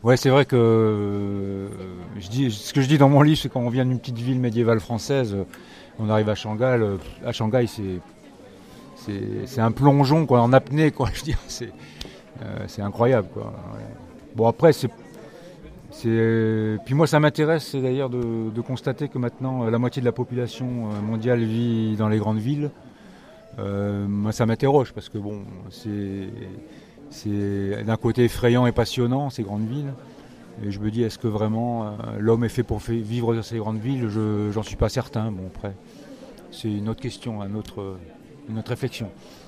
Ouais, c'est vrai que ce que je dis dans mon livre, c'est quand on vient d'une petite ville médiévale française, on arrive à Shanghai, c'est un plongeon quoi, en apnée quoi. Je veux dire, c'est incroyable quoi. Ouais. Bon après puis moi ça m'intéresse d'ailleurs de constater que maintenant la moitié de la population mondiale vit dans les grandes villes. Moi ça m'interroge parce que bon c'est d'un côté effrayant et passionnant ces grandes villes. Et je me dis, est-ce que vraiment l'homme est fait pour vivre dans ces grandes villes? J'en suis pas certain. Bon, après, c'est une autre question, une autre réflexion.